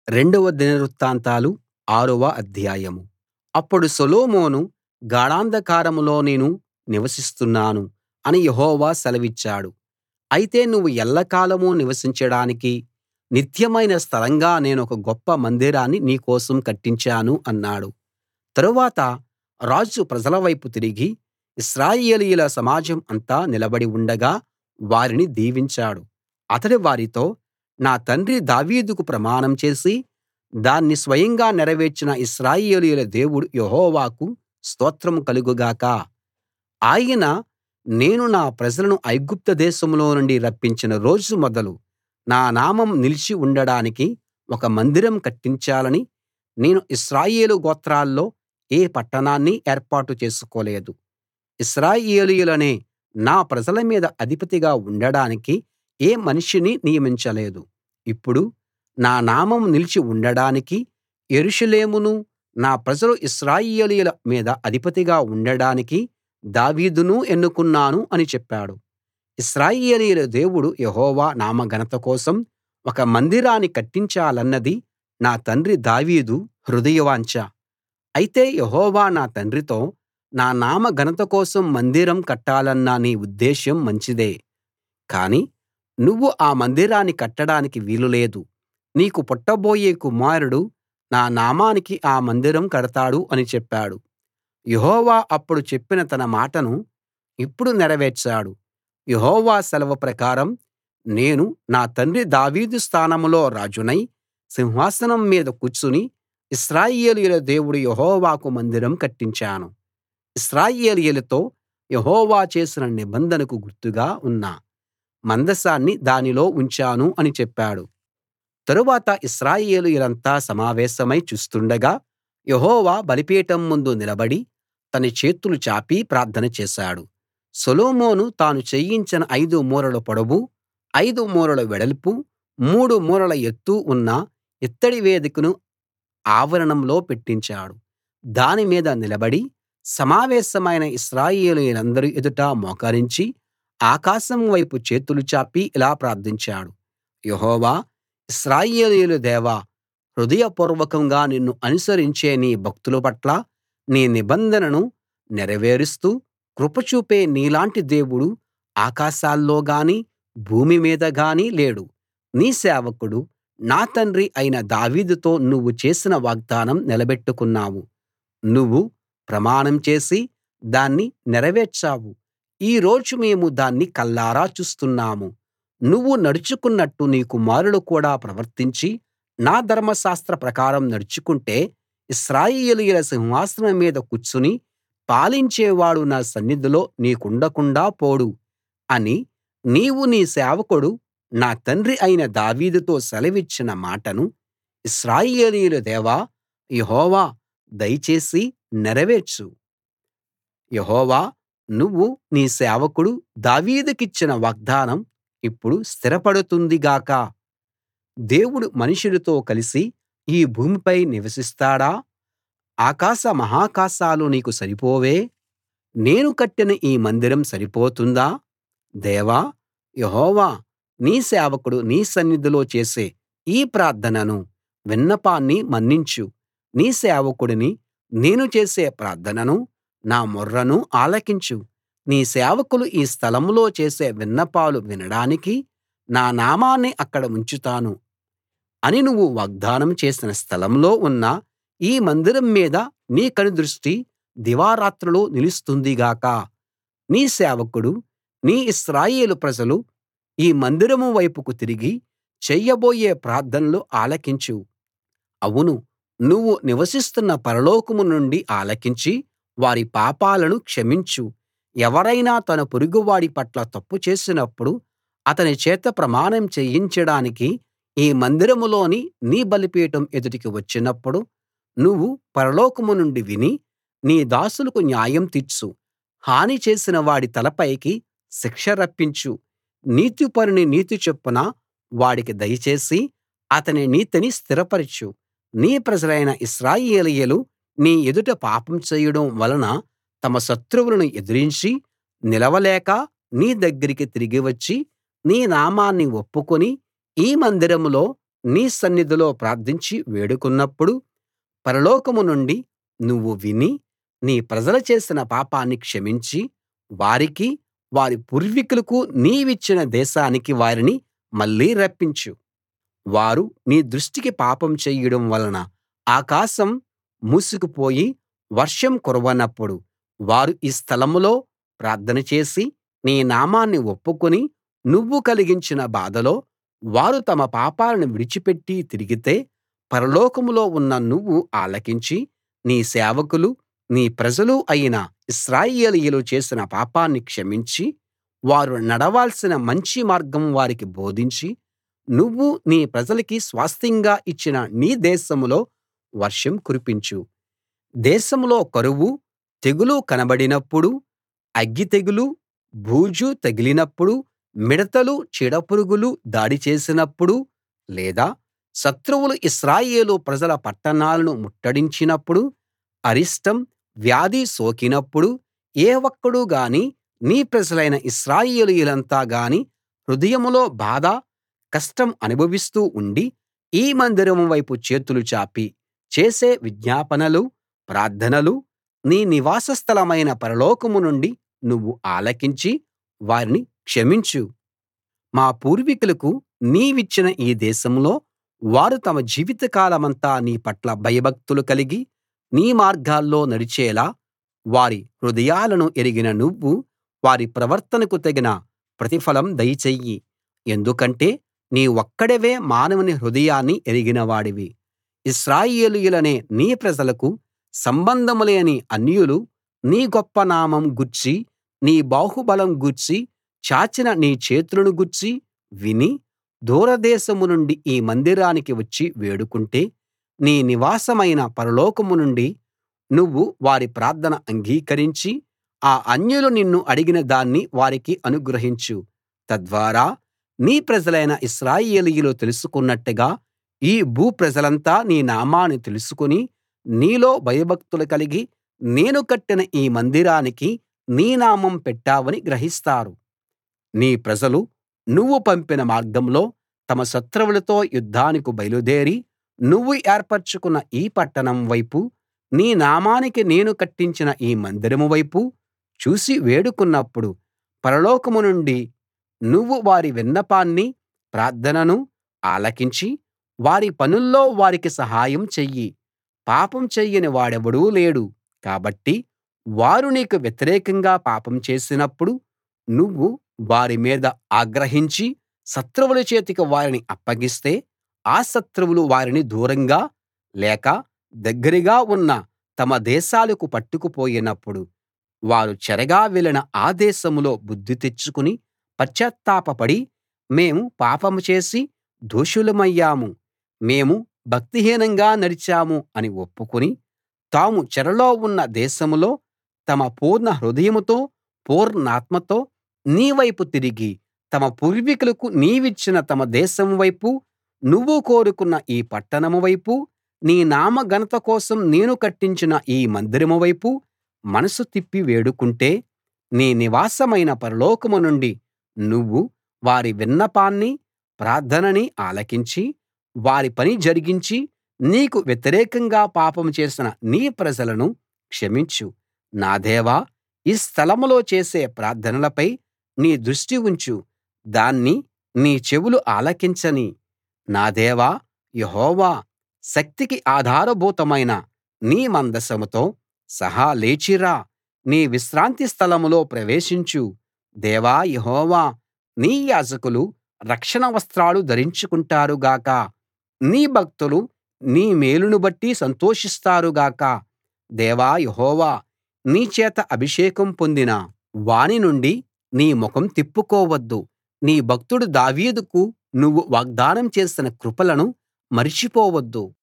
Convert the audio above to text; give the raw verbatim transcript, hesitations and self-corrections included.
రెండవ దినవృత్తాంతాలు ఆరవ అధ్యాయం. అప్పుడు సొలొమోను గాఢాంధకారంలో నేను నివసిస్తున్నాను అని యెహోవా సెలవిచ్చాడు. అయితే నువ్వు ఎల్లకాలం నివసించడానికి నిత్యమైన స్థలంగా నేనొక గొప్ప మందిరాన్ని నీ కోసం కట్టించాను అన్నాడు. తరువాత రాజు ప్రజల వైపు తిరిగి ఇశ్రాయేలీయుల సమాజం అంతా నిలబడి ఉండగా వారిని దీవించాడు. అతడు వారితో, నా తండ్రి దావీదుకు ప్రమాణం చేసి దాన్ని స్వయంగా నెరవేర్చిన ఇశ్రాయేలీయుల దేవుడు యెహోవాకు స్తోత్రం కలుగు గాక. ఆయన నేను నా ప్రజలను ఐగుప్తు దేశంలో నుండి రప్పించిన రోజు మొదలు నా నామం నిలిచి ఉండడానికి ఒక మందిరం కట్టించాలని నేను ఇశ్రాయేలు గోత్రాల్లో ఏ పట్టణాన్నీ ఏర్పాటు చేసుకోలేదు. ఇశ్రాయేలీయులనే నా ప్రజల మీద అధిపతిగా ఉండడానికి ఏ మనిషినీ నియమించలేదు. ఇప్పుడు నా నామం నిలిచి ఉండడానికి యెరూషలేమునూ నా ప్రజలు ఇశ్రాయేలీయుల మీద అధిపతిగా ఉండడానికి దావీదును ఎన్నుకున్నాను అని చెప్పాడు. ఇశ్రాయేలీయుల దేవుడు యెహోవా నామ ఘనత కోసం ఒక మందిరాన్ని కట్టించాలన్నది నా తండ్రి దావీదు హృదయవాంఛ. అయితే యెహోవా నా తండ్రితో, నా నామ ఘనత కోసం మందిరం కట్టాలన్న నీ ఉద్దేశ్యం మంచిదే, కానీ నువ్వు ఆ మందిరాన్ని కట్టడానికి వీలు లేదు. నీకు పుట్టబోయే కుమారుడు నా నామానికి ఆ మందిరం కడతాడు అని చెప్పాడు. యెహోవా అప్పుడు చెప్పిన తన మాటను ఇప్పుడు నెరవేర్చాడు. యెహోవా సెలవు ప్రకారం నేను నా తండ్రి దావీదు స్థానంలో రాజునై సింహాసనం మీద కూర్చుని ఇశ్రాయేలీయుల దేవుడు యెహోవాకు మందిరం కట్టించాను. ఇశ్రాయేలీయులతో యెహోవా చేసిన నిబంధనకు గుర్తుగా ఉన్న మందసాన్ని దానిలో ఉంచాను అని చెప్పాడు. తరువాత ఇశ్రాయేలీయులంతా సమావేశమై చూస్తుండగా యెహోవా బలిపీఠం ముందు నిలబడి తన చేతులు చాపి ప్రార్థన చేశాడు. సొలొమోను తాను చేయించిన ఐదు మూరల పొడవు, ఐదు మూరల వెడల్పు, మూడు మూరల ఎత్తు ఉన్న ఇత్తడి వేదికను ఆవరణంలో పెట్టించాడు. దాని మీద నిలబడి సమావేశమైన ఇశ్రాయేలీయులందరి ఎదుట మోకరించి ఆకాశం వైపు చేతులు చాపి ఇలా ప్రార్థించాడు. యెహోవా, ఇశ్రాయేలీయుల దేవా, హృదయపూర్వకంగా నిన్ను అనుసరించే నీ భక్తుల పట్ల నీ నిబంధనను నెరవేరుస్తూ కృప చూపే నీలాంటి దేవుడు ఆకాశాల్లో గానీ భూమి మీద గానీ లేడు. నీ సేవకుడు నా తండ్రి అయిన దావీదుతో నువ్వు చేసిన వాగ్దానం నిలబెట్టుకున్నావు. నువ్వు ప్రమాణం చేసి దాన్ని నెరవేర్చావు. ఈ రోజు మేము దాన్ని కళ్ళారా చూస్తున్నాము. నువ్వు నడుచుకున్నట్టు నీ కుమారులు కూడా ప్రవర్తించి నా ధర్మశాస్త్ర ప్రకారం నడుచుకుంటే ఇశ్రాయేలీయుల సింహాసనం మీద కూర్చుని పాలించేవాడు నా సన్నిధిలో నీకుండకుండా పోడు అని నీవు నీ సేవకుడు నా తండ్రి అయిన దావీదుతో సెలవిచ్చిన మాటను ఇశ్రాయేలీయుల దేవా యెహోవా దయచేసి నెరవేర్చు. యెహోవా, నువ్వు నీ సేవకుడు దావీదుకిచ్చిన వాగ్దానం ఇప్పుడు స్థిరపడుతుంది గాక. దేవుడు మనుషులతో కలిసి ఈ భూమిపై నివసిస్తాడా? ఆకాశ మహాకాశాలు నీకు సరిపోవే? నేను కట్టిన ఈ మందిరం సరిపోతుందా? దేవా యెహోవా, నీ సేవకుడు నీ సన్నిధిలో చేసే ఈ ప్రార్థనను, విన్నపాన్ని మన్నించు. నీ సేవకుడిని నేను చేసే ప్రార్థనను, నా మొర్రను ఆలకించు. నీ సేవకులు ఈ స్థలంలో చేసే విన్నపాలు వినడానికి నా నామాన్ని అక్కడ ఉంచుతాను అని నువ్వు వాగ్దానం చేసిన స్థలంలో ఉన్న ఈ మందిరం మీద నీ కనుదృష్టి దివారాత్రులు నిలుస్తుంది గాక. నీ సేవకుడు నీ ఇశ్రాయేలు ప్రజలు ఈ మందిరం వైపుకు తిరిగి చెయ్యబోయే ప్రార్థనలు ఆలకించు. అవును, నువ్వు నివసిస్తున్న పరలోకం నుండి ఆలకించి వారి పాపాలను క్షమించు. ఎవరైనా తన పొరుగువాడి పట్ల తప్పు చేసినప్పుడు అతని చేత ప్రమాణం చేయించడానికి ఈ మందిరంలోని నీ బలిపీఠం ఎదుటికి వచ్చినప్పుడు నువ్వు పరలోకం నుండి విని నీ దాసులకు న్యాయం తీర్చు. హాని చేసిన వాడి తలపైకి శిక్ష రప్పించు. నీతిపరుని నీతి చొప్పున వాడికి దయచేసి అతని నీతిని స్థిరపరచు. నీ ప్రజలైన ఇశ్రాయేలీయులు నీ ఎదుట పాపం చేయడం వలన తమ శత్రువులను ఎదిరించి నిలవలేక నీ దగ్గరికి తిరిగి వచ్చి నీ నామాన్ని ఒప్పుకుని ఈ మందిరంలో నీ సన్నిధిలో ప్రార్థించి వేడుకున్నప్పుడు పరలోకం నుండి నువ్వు విని నీ ప్రజలు చేసిన పాపాన్ని క్షమించి వారికీ వారి పూర్వీకులకూ నీవిచ్చిన దేశానికి వారిని మళ్ళీ రప్పించు. వారు నీ దృష్టికి పాపం చెయ్యడం వలన ఆకాశం మూసుకుపోయి వర్షం కురవనప్పుడు వారు ఈ స్థలంలో ప్రార్థన చేసి నీ నామాన్ని ఒప్పుకుని నువ్వు కలిగించిన బాధలో వారు తమ పాపాలను విడిచిపెట్టి తిరిగితే పరలోకంలో ఉన్న నువ్వు ఆలకించి నీ సేవకులు నీ ప్రజలు అయిన ఇశ్రాయేలీయులు చేసిన పాపాన్ని క్షమించి వారు నడవాల్సిన మంచి మార్గం వారికి బోధించి నువ్వు నీ ప్రజలకి స్వాస్థ్యంగా ఇచ్చిన నీ దేశంలో వర్షం కురిపించు. దేశంలో కరువు తెగులు కనబడినప్పుడు అగ్గి తెగులు బూజు తగిలినప్పుడు మిడతలు చీడపురుగులు దాడి చేసినప్పుడు లేదా శత్రువులు ఇశ్రాయేలు ప్రజల పట్టణాలను ముట్టడించినప్పుడు అరిష్టం వ్యాధి సోకినప్పుడు ఏ ఒక్కడు గాని నీ ప్రజలైన ఇశ్రాయేలీయులంతా గాని హృదయంలో బాధ కష్టం అనుభవిస్తూ ఉండి ఈ మందిరం వైపు చేతులు చాపి చేసే విజ్ఞాపనలు ప్రార్థనలు నీ నివాస స్థలమైన పరలోకం నుండి నువ్వు ఆలకించి వారిని క్షమించు. మా పూర్వీకులకు నీవిచ్చిన ఈ దేశంలో వారు తమ జీవితకాలమంతా నీ పట్ల భయభక్తులు కలిగి నీ మార్గాల్లో నడిచేలా వారి హృదయాలను ఎరిగిన నువ్వు వారి ప్రవర్తనకు తగిన ప్రతిఫలం దయచెయ్యి. ఎందుకంటే నీ ఒక్కడివే మానవుని హృదయాన్ని ఎరిగిన వాడివి. ఇశ్రాయేలీయులనే నీ ప్రజలకు సంబంధం లేని అన్యులు నీ గొప్ప నామం గూర్చి నీ బాహుబలం గూర్చి చాచిన నీ చేతులను గూర్చి విని దూరదేశం నుండి ఈ మందిరానికి వచ్చి వేడుకుంటే నీ నివాసమైన పరలోకం నుండి నువ్వు వారి ప్రార్థన అంగీకరించి ఆ అన్యులు నిన్ను అడిగిన దాన్ని వారికి అనుగ్రహించు. తద్వారా నీ ప్రజలైన ఇశ్రాయేలీయులు తెలుసుకున్నట్టుగా ఈ భూప్రజలంతా నీ నామాన్ని తెలుసుకుని నీలో భయభక్తులు కలిగి నేను కట్టిన ఈ మందిరానికి నీ నామం పెట్టావని గ్రహిస్తారు. నీ ప్రజలు నువ్వు పంపిన మార్గంలో తమ శత్రువులతో యుద్ధానికి బయలుదేరి నువ్వు ఏర్పరచుకున్న ఈ పట్టణం వైపు నీ నామానికి నేను కట్టించిన ఈ మందిరం వైపు చూసి వేడుకున్నప్పుడు పరలోకం నుండి నువ్వు వారి విన్నపాన్ని ప్రార్థనను ఆలకించి వారి పనుల్లో వారికి సహాయం చెయ్యి. పాపం చెయ్యని వాడెవడూ లేడు కాబట్టి వారు నీకు వ్యతిరేకంగా పాపం చేసినప్పుడు నువ్వు వారి మీద ఆగ్రహించి శత్రువుల చేతికి వారిని అప్పగిస్తే ఆ శత్రువులు వారిని దూరంగా లేక దగ్గరగా ఉన్న తమ దేశాలకు పట్టుకుపోయినప్పుడు వారు చెరగా వెళ్ళిన ఆ దేశంలో బుద్ధి తెచ్చుకుని పశ్చాత్తాపపడి మేము పాపం చేసి దోషులమయ్యాము, మేము భక్తిహీనంగా నడిచాము అని ఒప్పుకుని తాము చెరలో ఉన్న దేశంలో తమ పూర్ణ హృదయంతో పూర్ణాత్మతో నీ వైపు తిరిగి తమ పూర్వీకులకు నీవిచ్చిన తమ దేశం వైపు నువ్వు కోరుకున్న ఈ పట్టణం వైపు నీ నామ ఘనత కోసం నేను కట్టించిన ఈ మందిరం వైపు మనసు తిప్పి వేడుకుంటే నీ నివాసమైన పరలోకం నుండి నువ్వు వారి విన్నపాన్ని ప్రార్థనని ఆలకించి వారి పని జరిగించి నీకు వ్యతిరేకంగా పాపం చేసిన నీ ప్రజలను క్షమించు. నా దేవా, ఈ స్థలంలో చేసే ప్రార్థనలపై నీ దృష్టి ఉంచు, దాన్ని నీ చెవులు ఆలకించనీ. నా దేవా యెహోవా, శక్తికి ఆధారభూతమైన నీ మందసంతో సహా లేచి రా, నీ విశ్రాంతి స్థలంలో ప్రవేశించు. దేవా యెహోవా, నీ యాజకులు రక్షణ వస్త్రాలు ధరించుకుంటారు గాక, నీ భక్తులు నీ మేలును బట్టి సంతోషిస్తారు గాక. దేవా యెహోవా, నీ చేత అభిషేకం పొందిన వాని నుండి నీ ముఖం తిప్పుకోవద్దు. నీ భక్తుడు దావీదుకు నువ్వు వాగ్దానం చేసిన కృపలను మరచిపోవద్దు.